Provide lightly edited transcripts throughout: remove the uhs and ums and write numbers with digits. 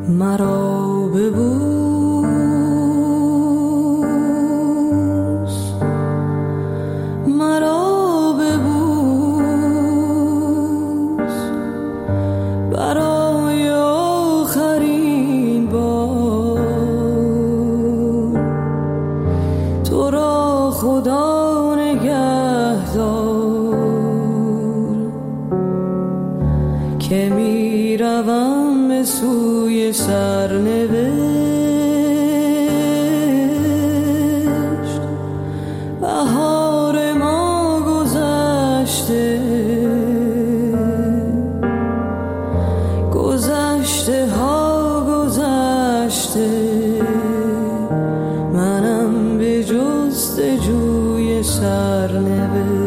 مرا ببوس، مرا ببوس برای آخرین بار. تو را خدا نگهدار که می روم به سوی سرنوشت. بهار ما گذشته، گذشته ها گذشته، منم به جستجوی سرنوشت.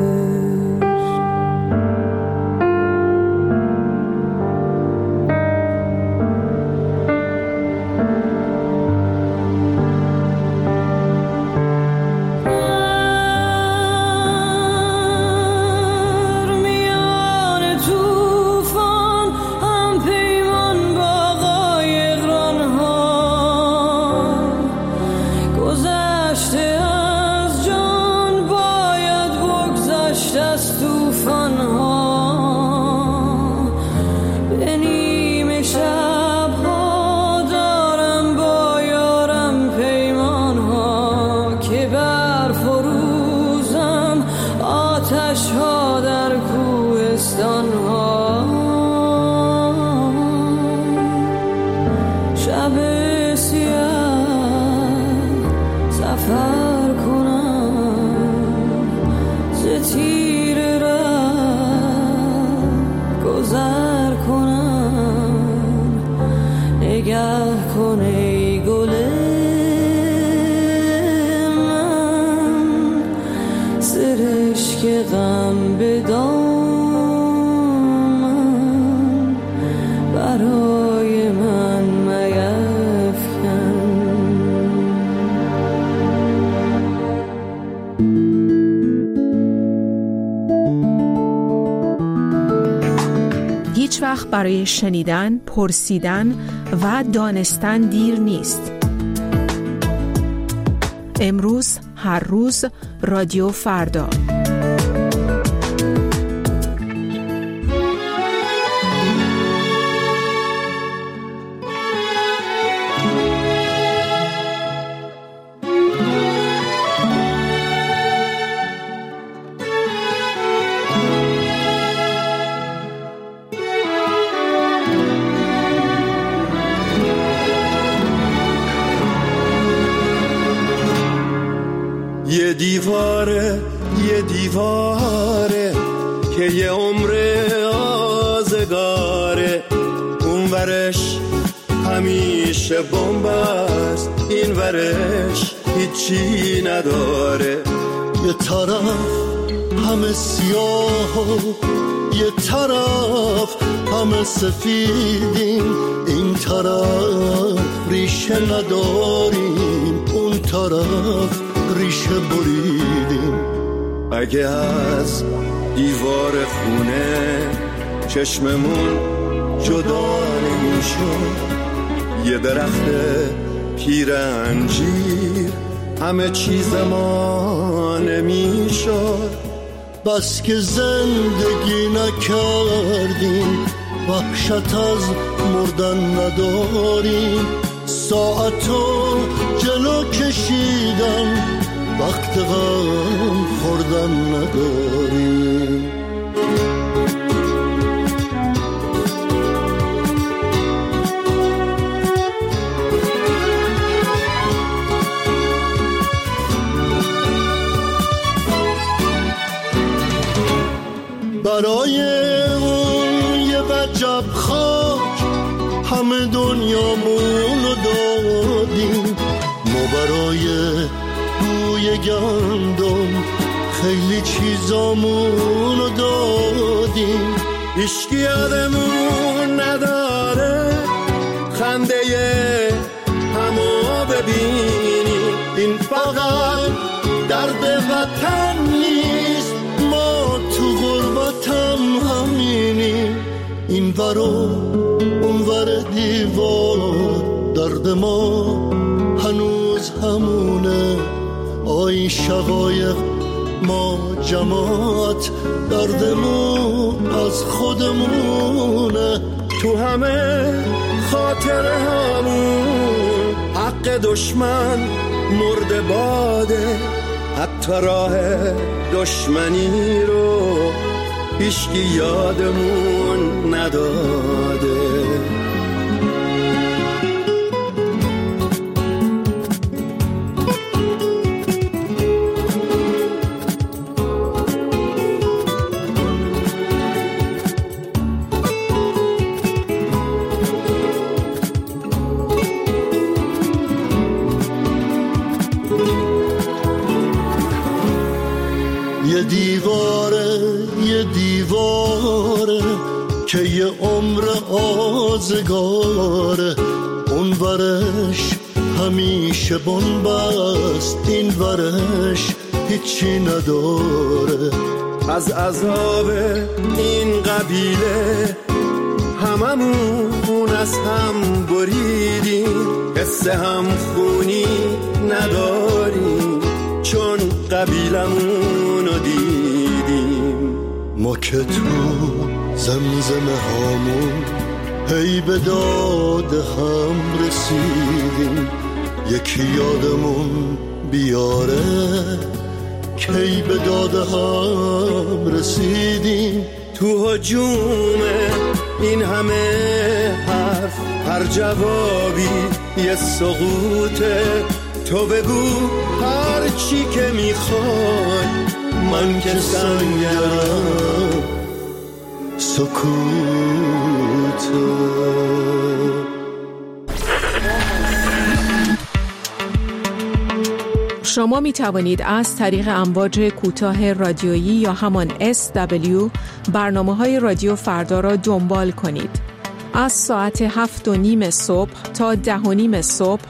هیچ وقت برای شنیدن، پرسیدن و دانستن دیر نیست. امروز، هر روز، رادیو فردا. یه دیواره که یه عمر آزگاره، اون ورش همیشه بمب است، این ورش هیچی نداره. یه طرف همه سیاه و یه طرف همه سفیدیم، این طرف ریشه نداریم، اون طرف ریشه بریدیم. اگه از دیوار خونه چشممون جدا نمیشد، یه درخت پیر انجیر همه چیز ما نمیشد. بس که زندگی نکردیم، وحشت از مردن نداریم، ساعتو جلو کشیدن، وقت غم خوردن نداریم. برای اون یه وجب خاک همه دنیامونو دادیم، ما برای بوی گندم خیلی چیزامونو دادیم. هیچکی یادمون نداره خنده همو ببینیم، این فقط درد وطن نیست، ما تو غربتم همینیم. این ور و اون ور دیوار درد ما هنوز همونه، آی شقایق ما جماعت دردمون از خودمونه. تو همه خاطر همون حق دشمن مرده باده، حتی راه دشمنی رو هیچکی یادمون نداده. یه دیواره که یه عمر آزگاره، اون ورش همیشه بنبست، این ورش هیچی نداره. از عذاب این قبیله هممون از هم بریدیم، قصه هم خونی نداریم چون قبیلمون رو دیدیم. ما که تو زمزمه هامون هی به داد هم رسیدیم، یکی یادمون بیاره کی به داد هم رسیدیم. تو هجوم این همه حرف هر جوابی یه سقوطه، تو بگو هر چی که میخوای، من که سنگرم سکوته. شما می توانید از طریق امواج کوتاه رادیویی یا همان SW برنامه‌های رادیو فردا را دنبال کنید. از ساعت 7:30 صبح تا 10:30 صبح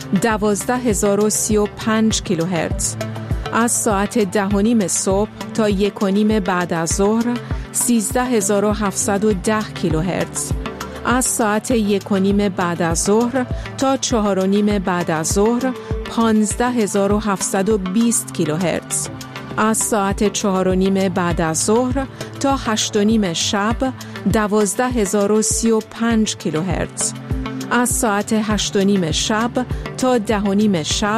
12035 کیلوهرتز، از ساعت 10:30 صبح تا 1:30 بعد از ظهر 13710 کیلوهرتز، از ساعت 1:30 بعد از ظهر تا 4:30 بعد از ظهر 15720 کیلوهرتز، از ساعت 4:30 بعد از ظهر تا 8:30 شب 12035 کیلوهرتز، از ساعت 8:30 شب تا 10:30 شب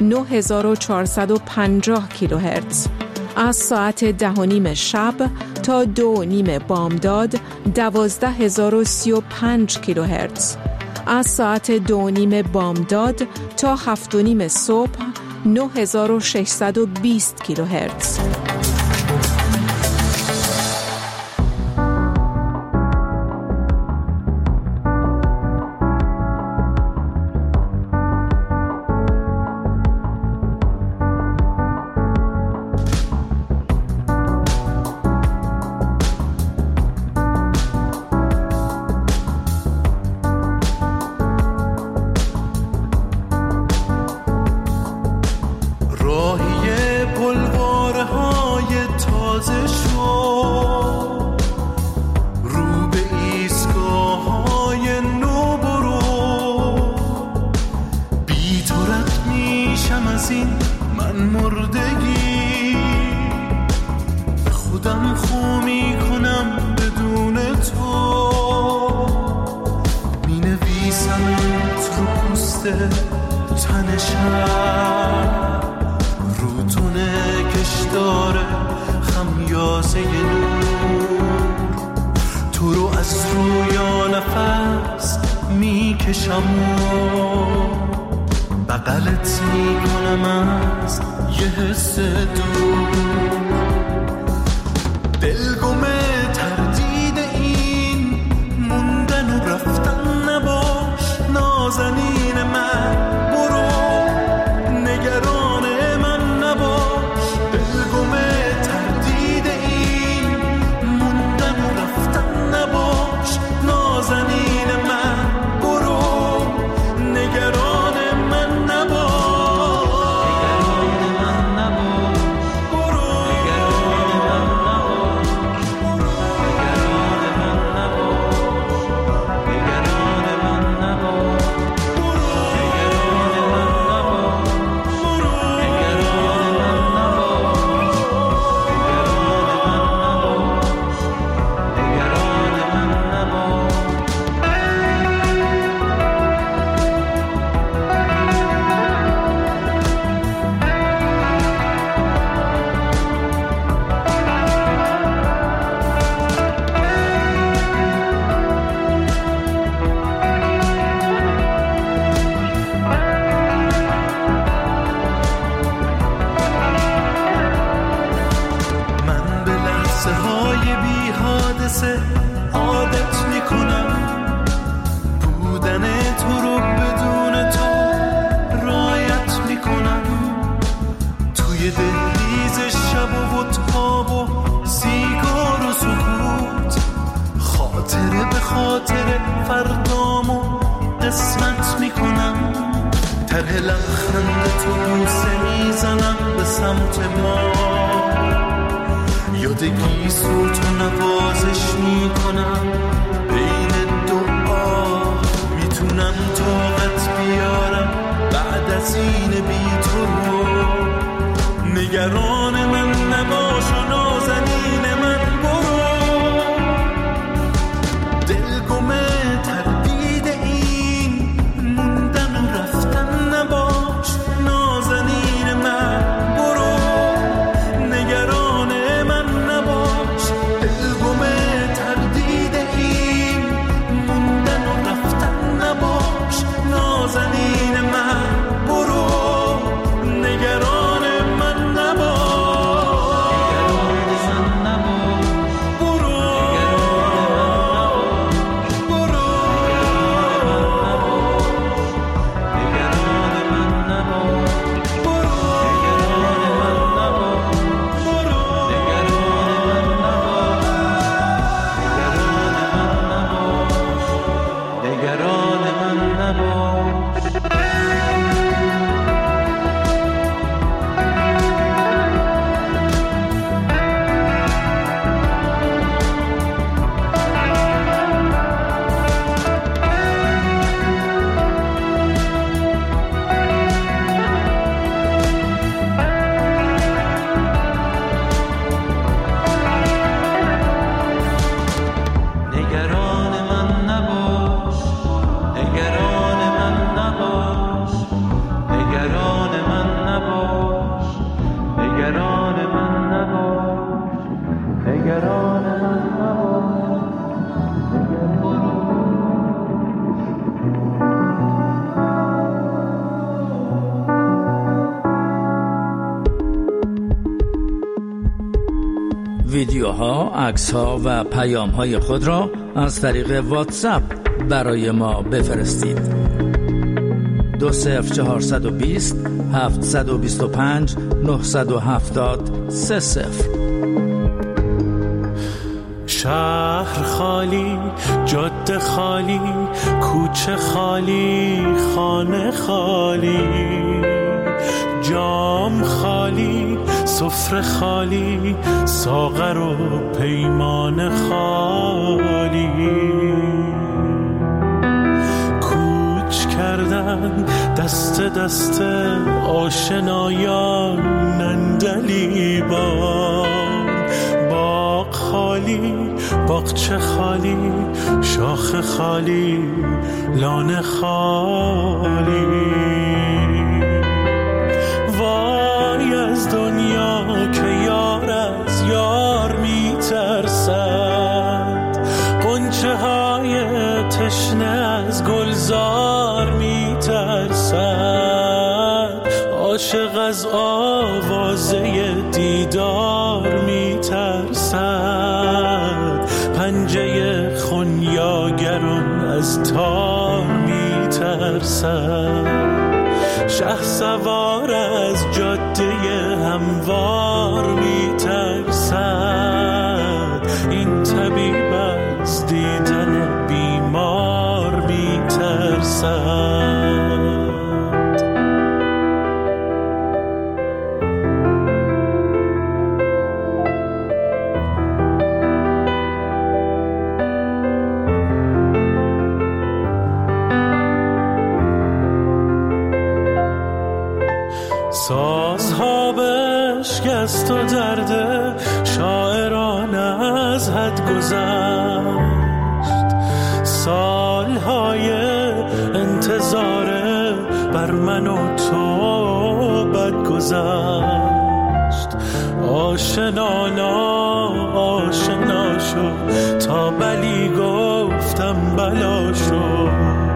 9450 کیلوهرتز، از ساعت 10:30 شب تا 2:30 بامداد 12035 کیلوهرتز، از ساعت 2:30 بامداد تا 7:30 صبح 9620 کیلوهرتز. بغلت میکنم از یه حس دور، دلگمه تردید این موندن و رفتن نباش، نازنین من برو نگران من نباش، دلگمه تردید این موندن و رفتن نباش، نازنین من برو نگران من نباش، نگران من نباش، برو طرح لبخند تو بوسه میزنم به سمت ما، یادگی صوت و نوازش میکنم بین دعا، میتونم طاقت بیارم بعد از این بی تو رو. نگران من نباش و نازنین من برو، دلگمه تردید این موندن و رفتن نباش، نازنین من برو، نگران من نباش، دلگمه تردید این موندن و رفتن نباش، نازنین من برو، نگران من ویدیوها، عکس‌ها و پیام‌های خود را از طریق واتساپ برای ما بفرستید. 20420 725 970 30. شهر خالی، جاده خالی، کوچه خالی، خانه خالی، جام خالی، سفره خالی، ساغر و پیمان خالی. کوچ کردن دست دست آشنایان نندلیبان، باغ خالی، باغچه خالی، شاخ خالی، لانه خالی. وای از دنیا که یار از یار میترسد، غنچه های تشنه از گلزار میترسد، عاشق از آوازه دیدار میترسد، پنجه خونیاگران از تار میترسد، شه سوار از جاده هموار میترسد، این طبیب از دیدن بیمار میترسد. سازها بشکست و درد شاعران از حد گذشت، سالهای انتظار بر من و تو بد گذشت. آشنا آشنا شد تا بلی گفتم بلا شد،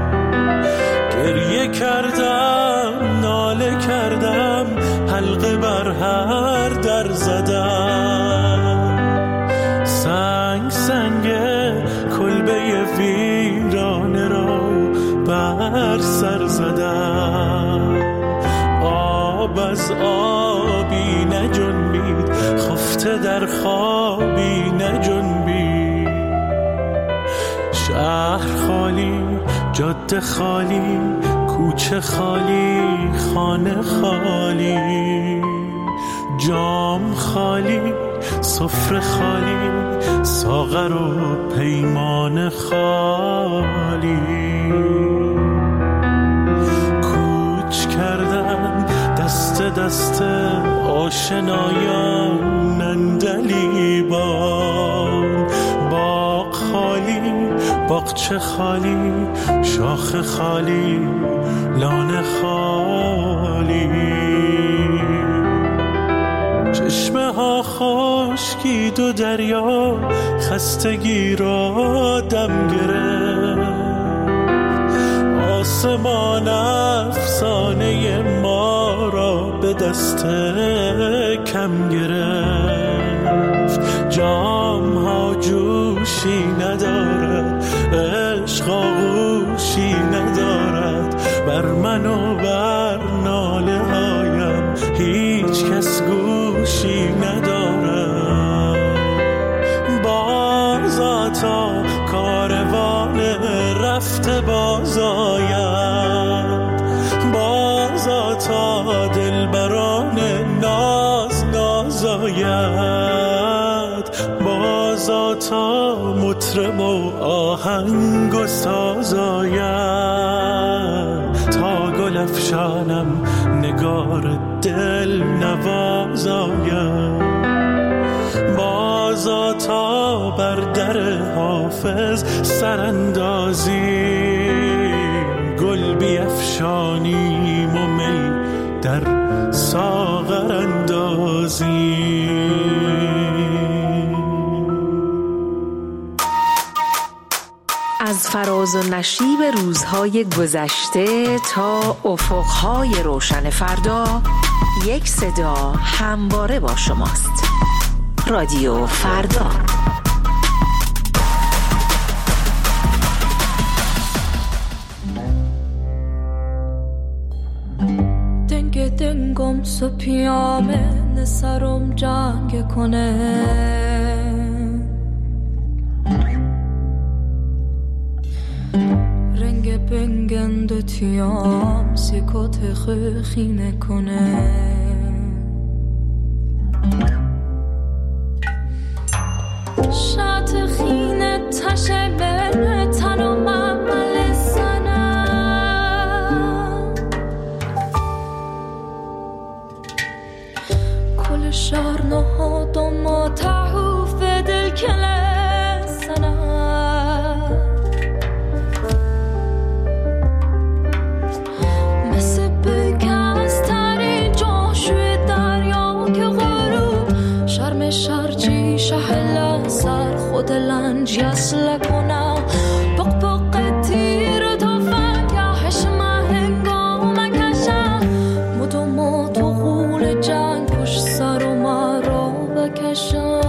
گریه کردم ناله کردم حلقه بر هر در زدم، سنگ سنگ کلبه ویرانه را بر سر زدم، آب از آبی نجنبید خفته در خوابی نجنبید، شهر خالی جاده خالی کوچه خالی، خانه خالی، جام خالی، سفره خالی، ساغر و پیمان خالی. کوچ کردن دست دست آشنایان نندلیبان، باغ خالی، باغچه خالی، شاخ خالی، لانه خالی. چشمه ها خشکید و دریا خستگی را دم گرفت، آسمان افسانه ما را به دست کم گرفت. جام ها جوشی ندارد، عشق آغوشی ندارد، بر من و بر ناله هایم هیچ کس گوشی ندارد. بازا تا کاروان رفته باز آید، بازا تا دلبران ناز ناز آید، بازا تا مطرب و آهنگ و ساز آید، تا گل افشانم نگار دل نواز آید، بازا تا بر در حافظ سراندازیم، گل بیفشانیم و می در ساغر اندازیم. از فراز و نشیب روزهای گذشته تا افقهای روشن فردا، یک صدا همواره با شماست. رادیو فردا. دنگ دنگم سو پیامه نسرم جنگ کنه، رنگ بنگند و تیام سیکوت خیخینه کنه. شات خینه تشه بره تنم عمل سنم، کل شهر نهاد و ما تحوف دل کله سنم، مثل بگست تری جاشوی دریا که غروب شرم شرجی شهل سر خود لنج یسل کنم، بق بق تیر تو فنگهش هنگام کشم، مدو مدو غول جنگ پشت سر و مرا بکشم.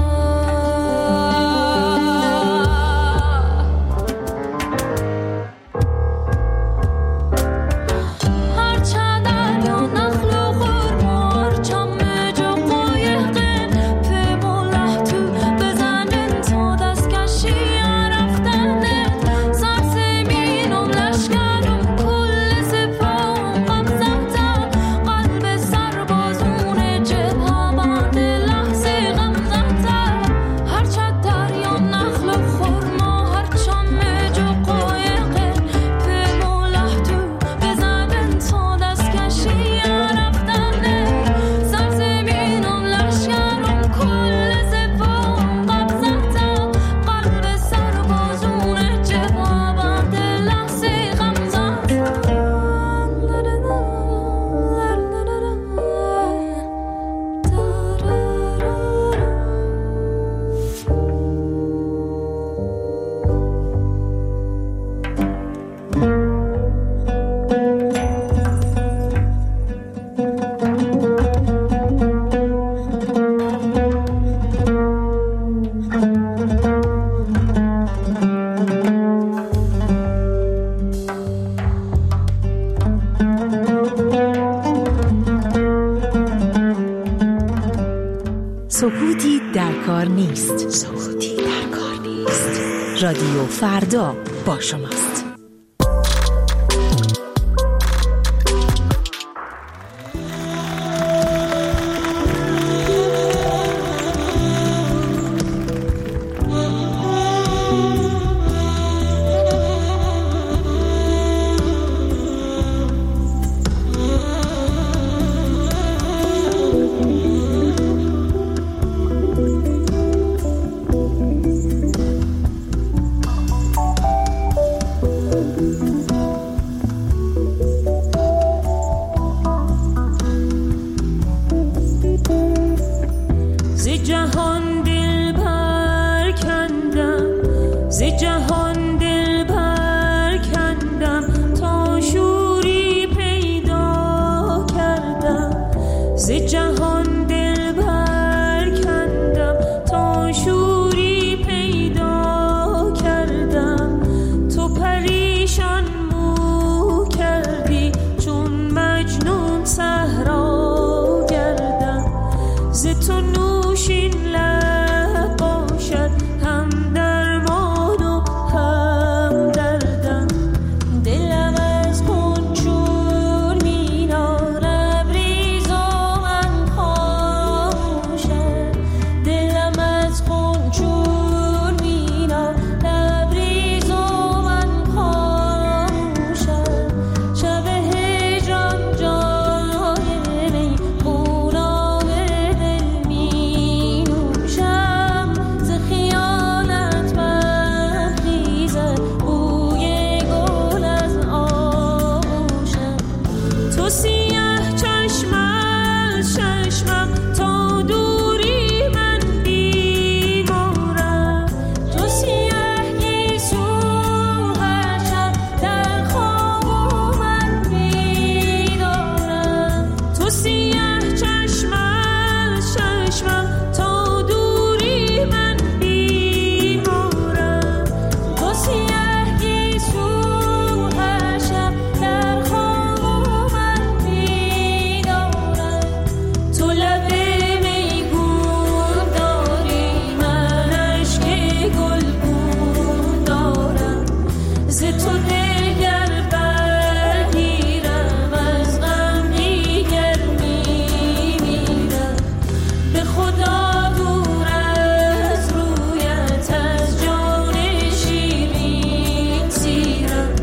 سکوتی در کار نیست. سکوتی در کار نیست. رادیو فردا با شماست. ز جهان دل برکندم تا شوری پیدا کردم، تو پریشان مو کردی چون مجنون صحرا گردم، ز تو نوشین لب باشد هم درمان و هم دردم، دلم از خون چون مینا لبریز و من خاموشم، دلم از خون چون مینا لبریز و من خاموشم، شب هجران جای می خوناب دل می نوشم، ز خیالت من خیزد بوی گل از آغوشم، تو سیاه چشم از چشمم تا دوری من بیمارم، تو سیاه گیسو هر شب در خواب من بیدارم، تو سیاه چشم از چشمم تا دوری من بیمارم، تو سیاه گیسو هر شب در خواب من بیدارم، تو لب میگون داری من اشک گلگون دارم، ز تو دگر برگیرم از غم دیگر میمیرم، به خدا دور از رویت از جان شیرین سیرم.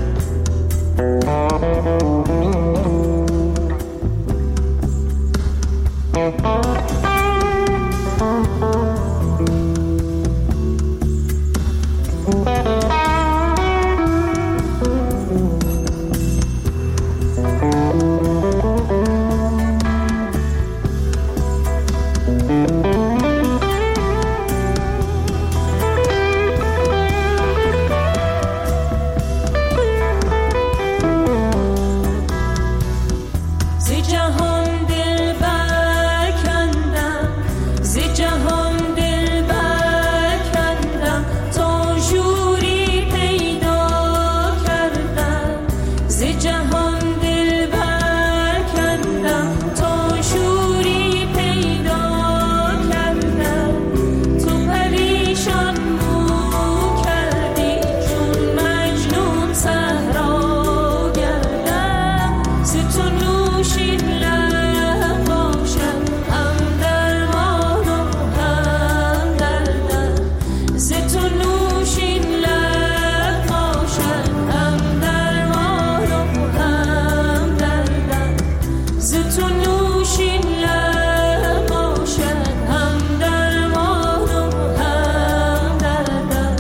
ز جهان دل برکندم، ز جهان دل برکندم تا شوری پیدا کردم، ز جهان دل برکندم تا شوری پیدا کردم، تو پریشان مو کردی چون مجنون صحرا گردم، ز تو نوشین لب باشد هم درمان و هم دردم، ز تو نوشین لب باشد هم درمان و هم دردم، ز تو نوشین لب باشد هم درمان و هم دردم.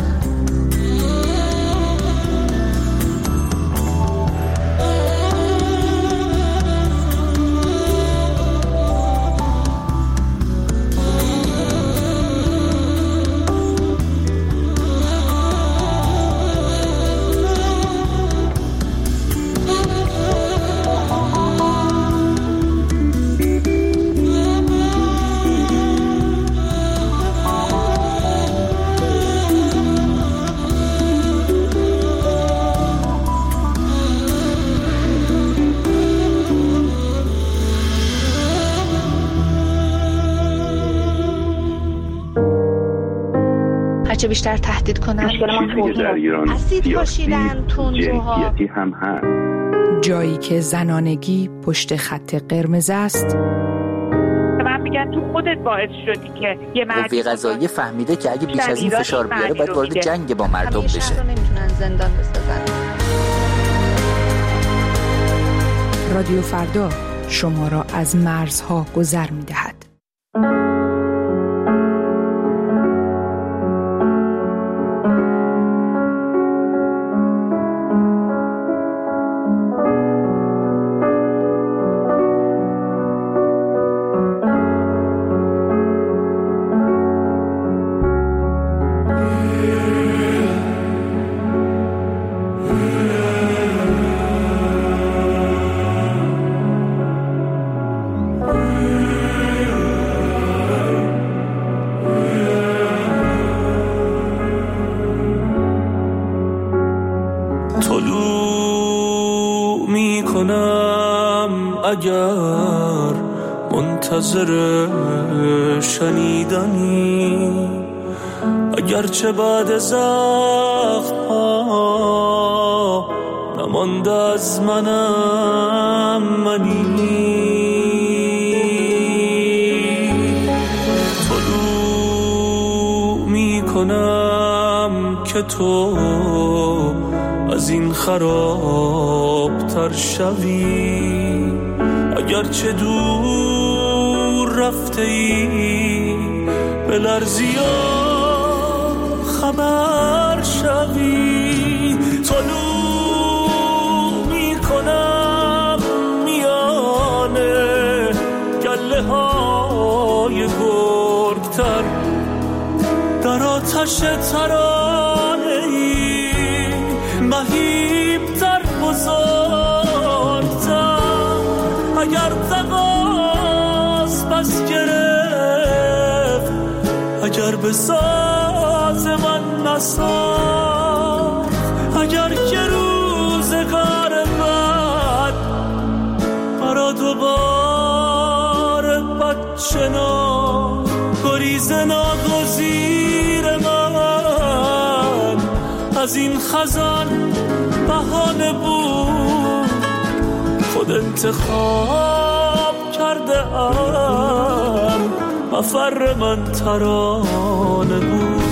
هرچه بیشتر تهدید کنن چیزی که در ایران اسید پاشیدن تندروها، جنسیتی هم هست. جایی که زنانگی پشت خط قرمز است، من میگن تو خودت باعث شدی که یه قوه قضاییه فهمیده که اگه بیش از این فشار بیاره باید وارد جنگ با مردم بشه. شهر رو نمیتونن زندان بسازن. رادیو فردا شما را از مرزها گذر می‌دهد. میکنم اگر منتظر شنیدنی، اگرچه بعد زخم ها نمانده از منم منی. طلوع میکنم که تو از این خرابتر شوی، اگرچه دور رفته ای به لرزی خبر شوی. طلوع میکنم میانه گله های گرگتر، در آتش ترانه ای مهیبتر بزرگتر. اگر تقاس پس گرفت، اگر به ساز من نساخت، اگر که روزگار بد مرا دوباره بد شناخت، گریز ناگزیر من از این خزان بهانه بود. خود انتخاب کرده ام، مفر من ترانه بود.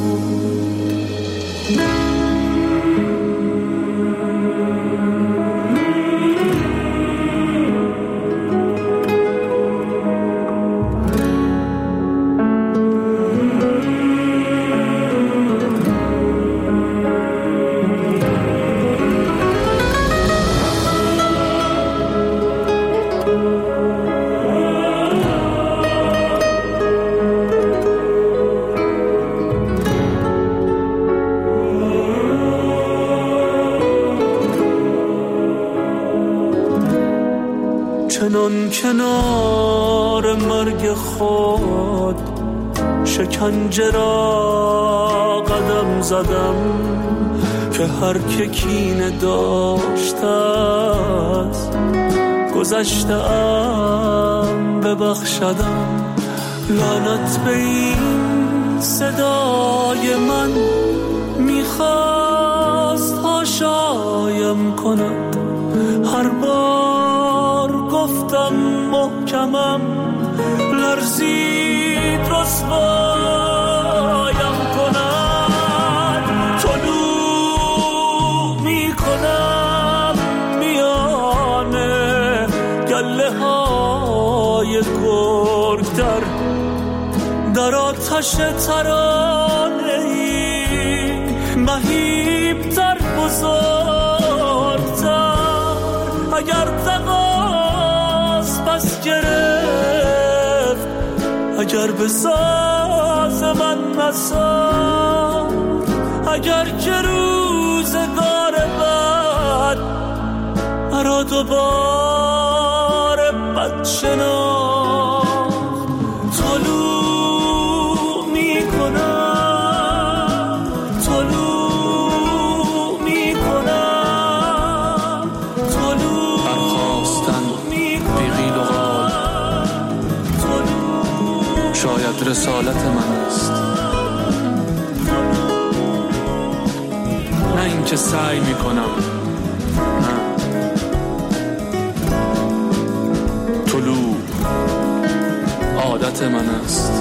چنان کنار مرگ خود شکنجه را قدم زدم، که هر که کینه داشته است گذشته‌ام ببخشدم. لعنت به این صدای من میخواست هاشایم کند، هر بار گفتم محکمم لرزید رسوایم کند. طلوع میکنم میانه گله های گرگتر، در آتش ترانه ای مهیبتر بزرگتر. اگر تقاس پس گرفت، اگر به ساز من نساخت، اگر که روزگار بد مرا دوباره بد شناخت. طلوع میکنم، طلوع میکنم، طلوع برخواستن بیغیل و غال شاید رسالت من است، نه اینکه سعی میکنم. نه، طلوع عادت من است.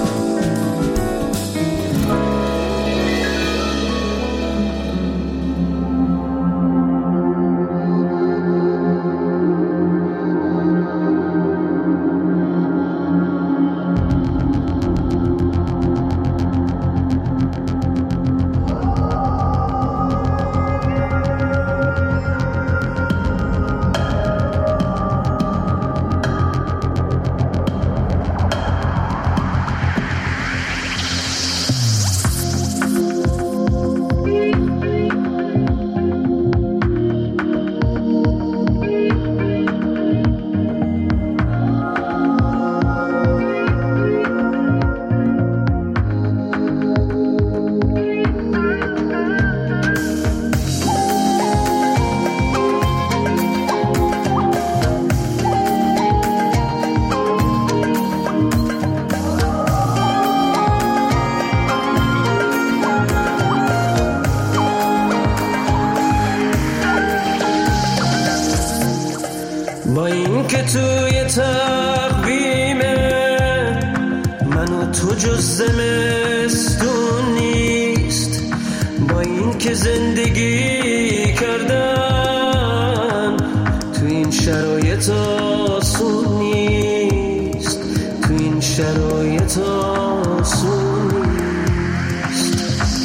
با این که توی تقویمه من و تو جز زمستون نیست، با این که زندگی کردن تو این شرایط آسون نیست، تو این شرایط آسون نیست.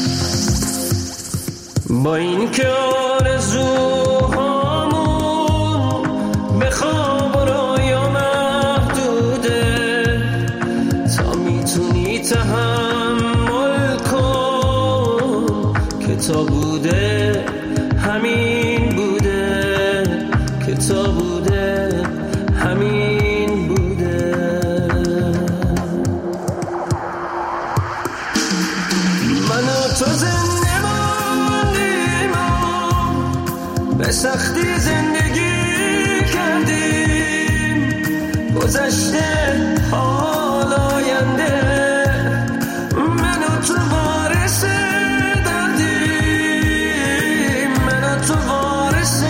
با این که آرزوهامون به خواب و رویا محدوده، تا میتونی تحمل کن که تا بوده همین بوده، که تا بوده همین بوده. من و تو زنده ماندیم و به سختی زندگی کردیم، گذشته حال آینده من و تو وارث دردیم، من و تو وارث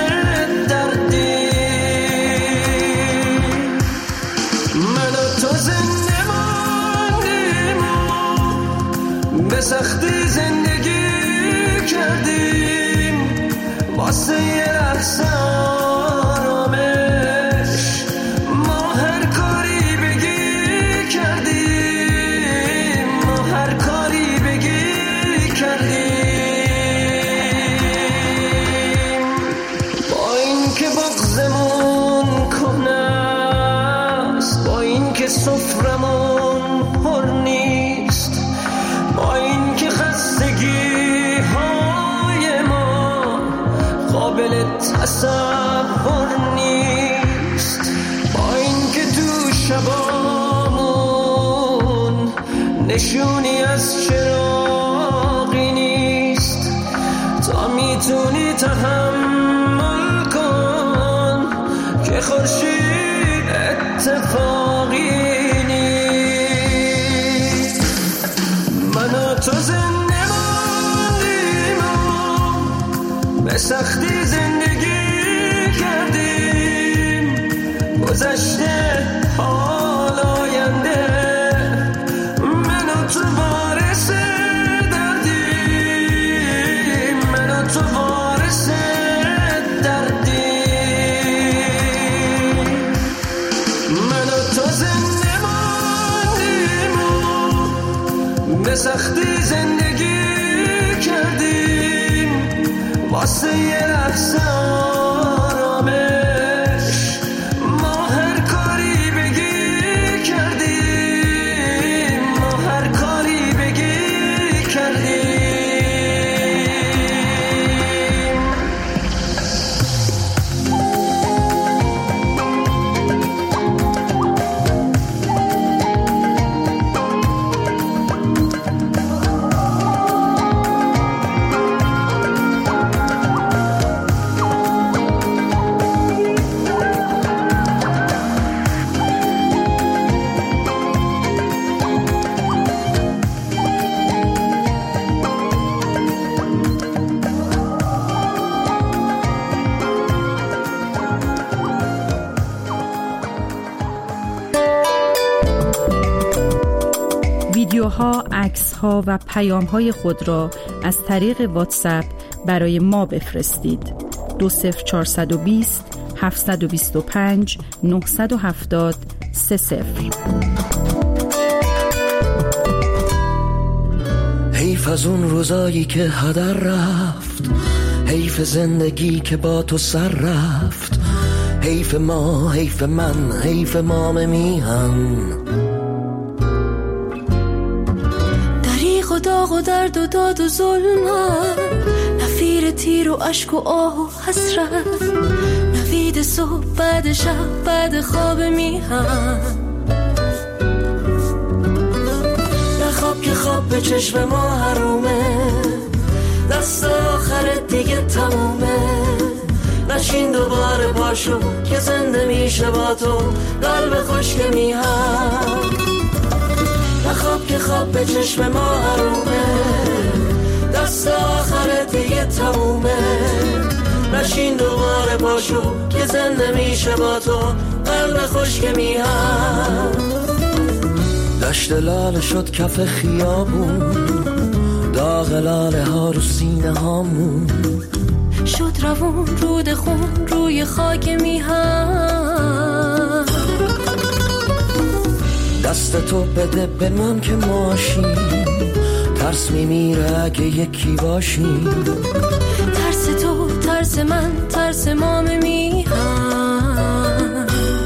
دردیم. من و تو زنده ماندیم و به سختی زندگی کردیم، واسه یه لحظه آرامش ما هر کاری بگی کردیم، ما هر کاری بگی کردیم. با این که بغضمون کنه است، با این که سفرمون پر نیست، با این که خستگی های ما قابل تصور نیست، با این که تو شبامون نشونی از چراغی نیست، تا میتونی تحمل کن که خورشید اتفاقی نیست. من و تو زنده ماندیم و به سختی زندگی کردیم، گذشته حال آینده من و تو وارث دردیم، من و تو وارث دردیم. من و تو زنده ماندیم و به سختی زندگی کردیم، واسه یه لحظه آرامش ما هر کاری بگی کردیم، ما هر کاری بگی کردیم. ویدیوها، عکس‌ها و پیام‌های خود را از طریق واتساپ برای ما بفرستید. 20420 725 970 30. حیف از اون روزایی که هدر رفت، حیف زندگی که با تو سر رفت، حیف ما، حیف من، حیف مام میهن. دریغ و داغ و درد و داد و ظلمت، نفیر تیر و عشق و آه و حسرت، نوید صبح بعد شب بعد خواب میهن. نخواب که خواب به چشم ما حرومه، دست آخرت دیگه تمومه. نشین دوباره پاشو که زنده میشه با تو قلب خشک میهن. نخواب که خواب به چشم ما حرومه، دست آخرت دیگه تمومه. نشین دوباره پاشو که زنده میشه با تو قلب خوش که میهم. دشت لاله شد کف خیابون، داغ لاله ها رو سینه هامون، شد روون رود خون روی خاک میهم. دست تو بده به من که ماشیم، ترس میمیره اگه یکی باشیم. ترس تو، ترس من، ترس ما میهم.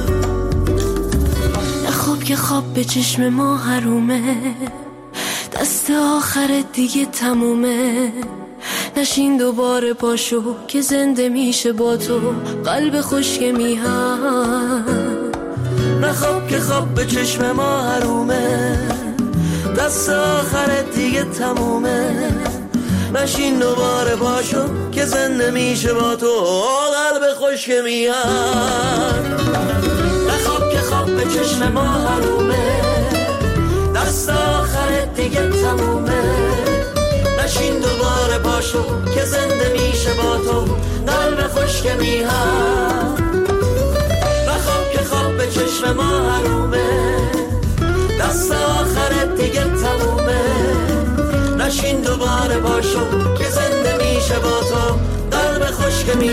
نخواب که خواب به چشم ما حرومه، دست آخر دیگه تمومه. نشین دوباره پاشو که زنده میشه با تو قلب خوش که میهم. نخواب که خواب به چشم ما حرومه، دست آخر دیگه تمومه. نشین دوباره پاشو که زنده میشه با تو قلب خوش که میهم. نخواب که خواب به چشم ما حرومه، دست آخر دیگه تمومه. نشین دوباره پاشو که زنده میشه با تو قلب خوش که میهم. نخواب که خواب به چشم ما حرومه، دست آخر دیگه تمومه. نشین دوباره پاشو که زنده میشه با تو قلب خوش که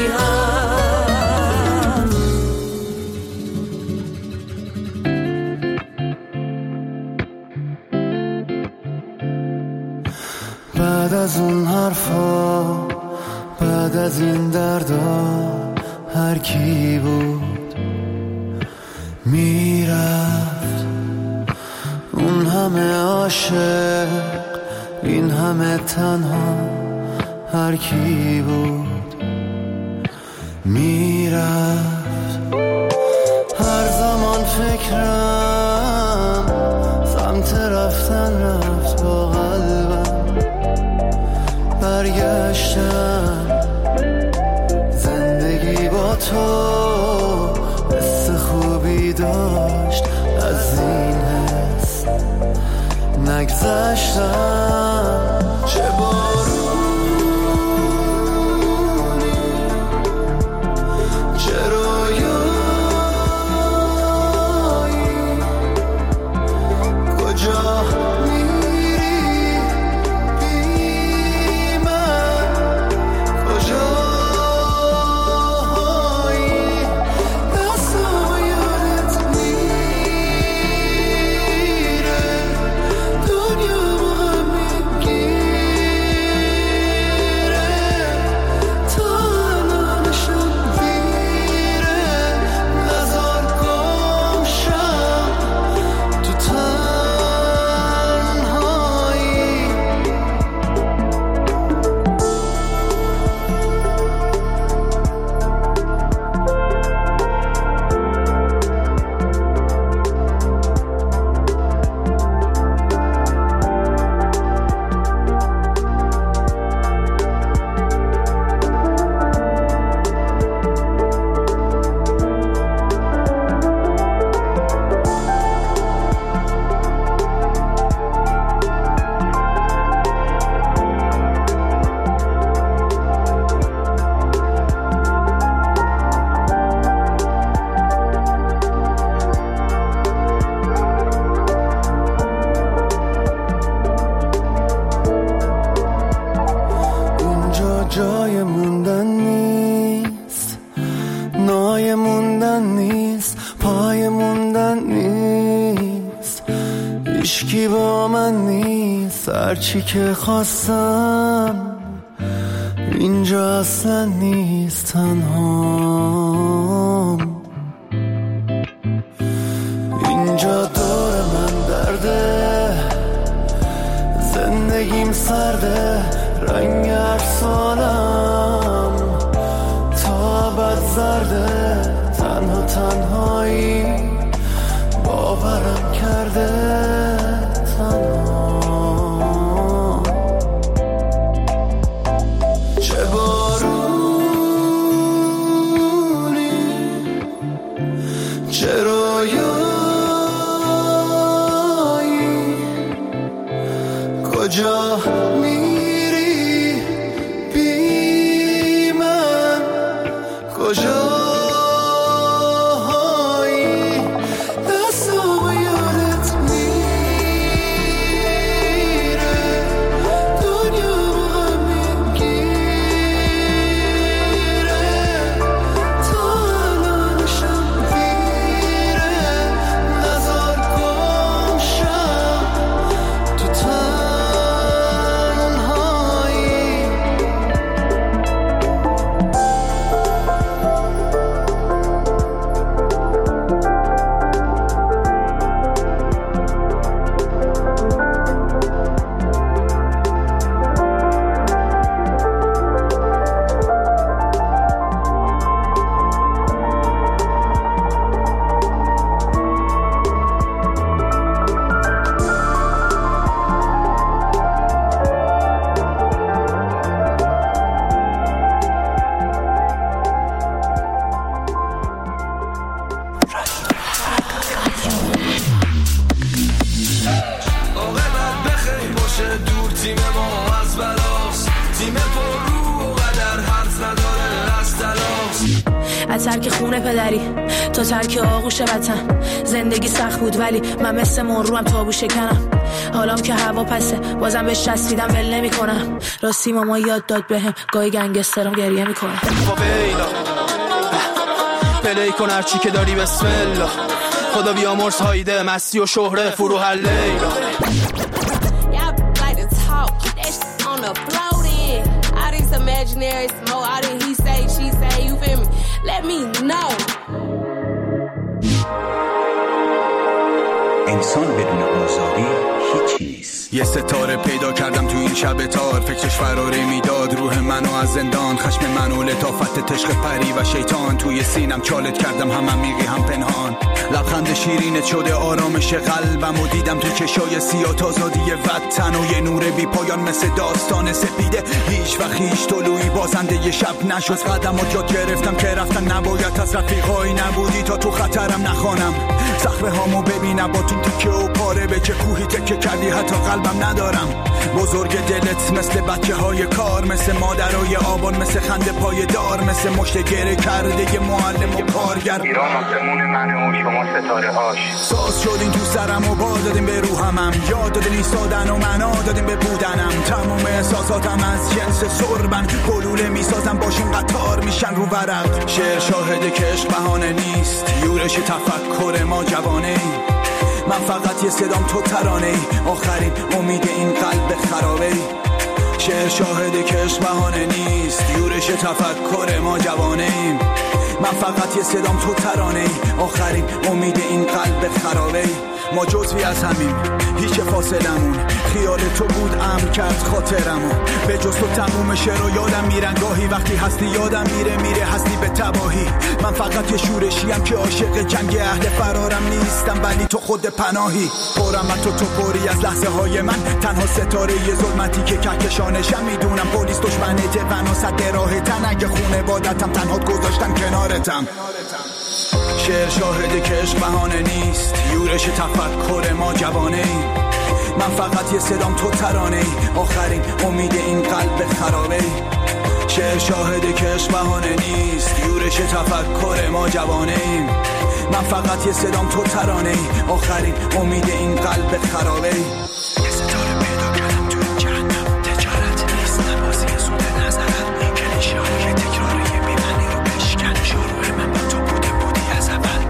میهم. بعد از اون حرفا، بعد از این دردا، هر کی بود میرفت. اون همه عاشق، این همه تنها، هر کی بود میرفت. هر زمان فکرم سمت رفتن رفت، با قلبم برگشتم. زندگی با تو حس خوبی داشت، از این حس نگذشتم. چه بارونی، چه رویایی، کجا میری بی من، کجایی. دستا یادت میره، دنیا هم میگیره، تا الانشم دیره. نزار گم شم تو تنهایی. اینجا جای موندن نیست، نای موندن نیست، پای موندن نیست. هیچکی با من نیست، هرچی که خواستم اینجا اصلا نیست. تنهام اینجا دور من درده، زندگیم سرده، رنگ هر سالم تا ابد زرده. تنها تنهایی باورم کرده. تنها چه بارونی، چه رویایی، کجا میری بی من، تیم ما از بلاست، تیم پر رو و قدر حرف نداره از تلاست. از ترک خونه پدری تا ترک آغوش وطن، زندگی سخت بود ولی من مثل مرو هم تابو شکنم. حالام که هوا پسه بازم بهش چسبیدم ول نمی کنم. راستی ماما یاد داد بهم گاهی گنگسترم گریه می کنم. فاویلا پلی کن هرچی که داری بسم الله، خدا بیامرز هایده مستی و شهره فروح لیلا. Imaginary smoke, all that he say, she say, you feel me? Let me know. انسان بدون آزادی هیچی نیست. یه ستاره پیدا کردم تو این شب تار، فکرش فراری میداد روح منو از زندان، خشم منو لطافت تشق پری و شیطان، توی سینم چالت کردم هم عمیقی هم پنهان. لبخند شیرینت شده آرامش قلبم و دیدم تو چشای سیاه آزادی وطن و یه نور بی پایان مثل داستان سپیده. هیچ وقت هیچ طلوعی بازنده یه شب نشد. قدمات یاد گرفتم که رفتن نباید از رفیقایی نبودی تا تو خطرم نخوانم. صخره هامو ببینم با تو تکه و پاره به چه کوهی تکه کردی حتی قلبم ندارم. بزرگ دلت مثل بچه های کار، مثل مادرای آبان، مثل خنده پای دار، مثل مشت گره کرده ی معلم و کارگر. ایران آسمون منه و شما ستاره هاش. ساز شدین تو سرم و بال دادیم به روحمم، یاد دادین ایستادن و معنا دادیم به بودنم. تمام احساساتم از جنس سربن، گلوله میسازم باشون قطار میشن رو ورق. شعر شاهده که عشق بهانه نیست، یورش تفکر ما جوانه. من فقط یه صدام تو ترانه ای، آخرین امید این قلب خرابه ای. شعر شاهده که عشق بهانه نیست، یورش تفکر ما جوانه ایم. من فقط یه صدام تو ترانه ای، آخرین امید این قلب خرابه ای. ما جزوی از همین، هیچ فاصلمون خیال تو بود امر کرد خاطرمو. به جز تو تموم شعر و یادم میرن گاهی، وقتی هستی یادم میره هستی به تباهی. من فقط یه شورشیم که عاشق جنگ اهل فرارم نیستم، ولی تو خود پناهی. پرم تو پری از لحظه های من، تنها ستاره یه ظلمتی که کهکشانشم. میدونم پلیس دشمنته و صد راه تن، اگه خونه بادتم تنها گذاشتن کنارتم. شعر شاهده که عشق بهانه نیست، یورش تفکر ما جوانه ای. من فقط یه صدام تو ترانه ای، آخرین امید این قلب خرابه ای. شعر شاهده که عشق بهانه نیست، یورش تفکر ما جوانه ایم. من فقط یه صدام تو ترانه ای، آخرین امید این قلب خرابه ای. یه ستاره پیدا کردم تو این جهنم، تجارت نیست نبازی سود نظرت، کلیشه های تکراری بی‌معنی رو بشکن. شروع من با تو بودی از اول.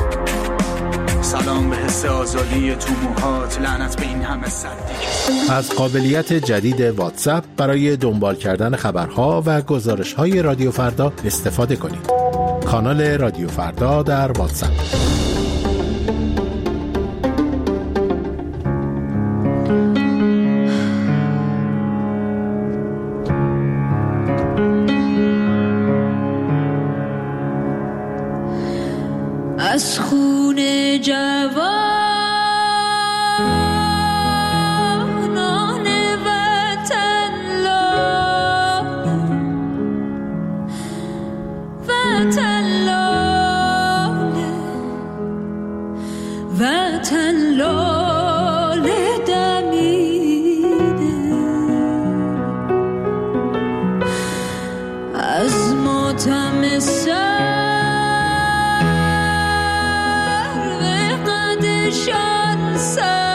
سلام به حس آزادی تو موهات، لعنت به این همه صدی. از قابلیت جدید واتساپ برای دنبال کردن خبرها و گزارش‌های رادیو فردا استفاده کنید. کانال رادیو فردا در واتساپ. از خون جوان شان